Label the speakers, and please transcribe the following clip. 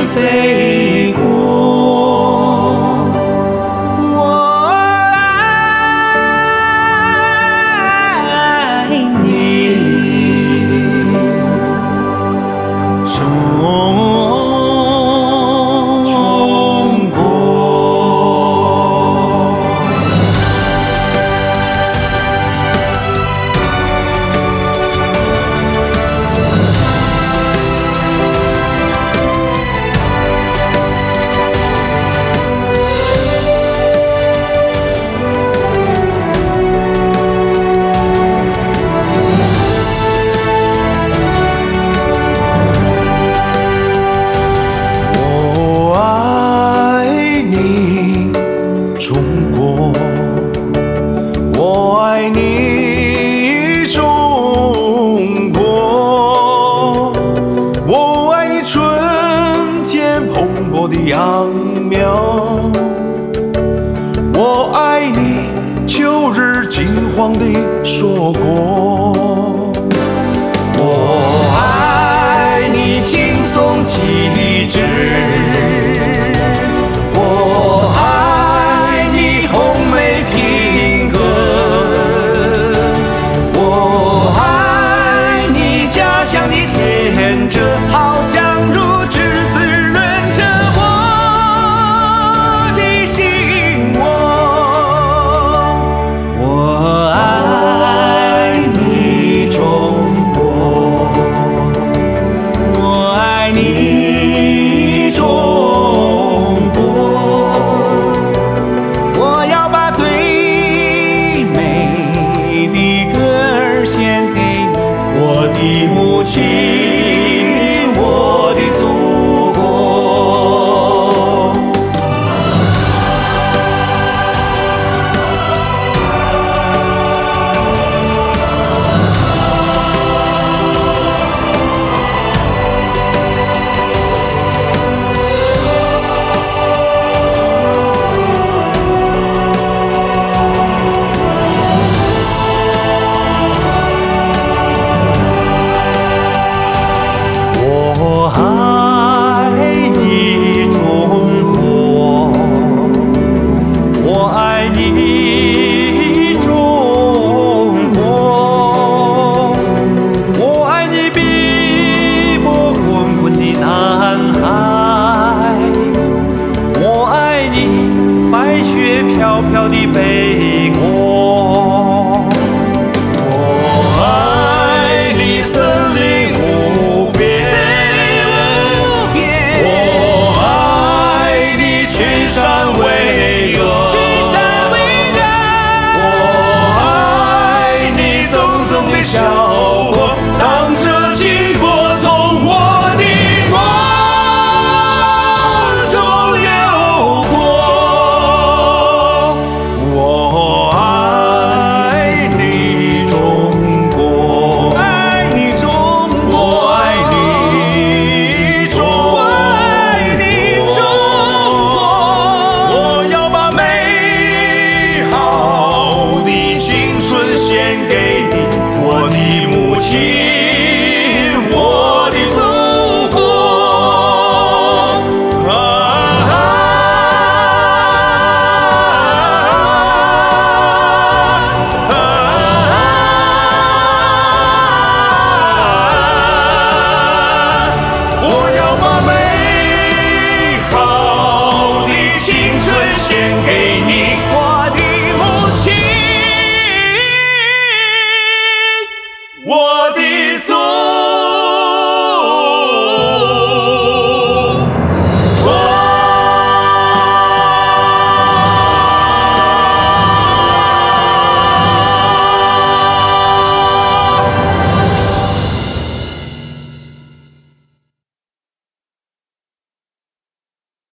Speaker 1: 飞过。我爱你，中国。中国，我爱你，中国，我爱你春天蓬勃的秧苗，我爱你秋日金黄的硕果，
Speaker 2: 我爱你青松气质。像你天真，好像如稚滋润着我的心窝。
Speaker 1: 我爱你，中国，我爱你，中国，
Speaker 2: 我要把最美的歌儿献给你，我的母亲，我的祖国。
Speaker 1: 我爱你，中国，我爱你，中国，我爱你碧波滚滚的南海，我爱你白雪飘飘的北国。
Speaker 2: 笑过，当这星波从我的梦中流过。
Speaker 1: 我爱你，中国，
Speaker 2: 爱你中国，
Speaker 1: 我爱你，中国，我要把美好的青春献给你，我的母亲。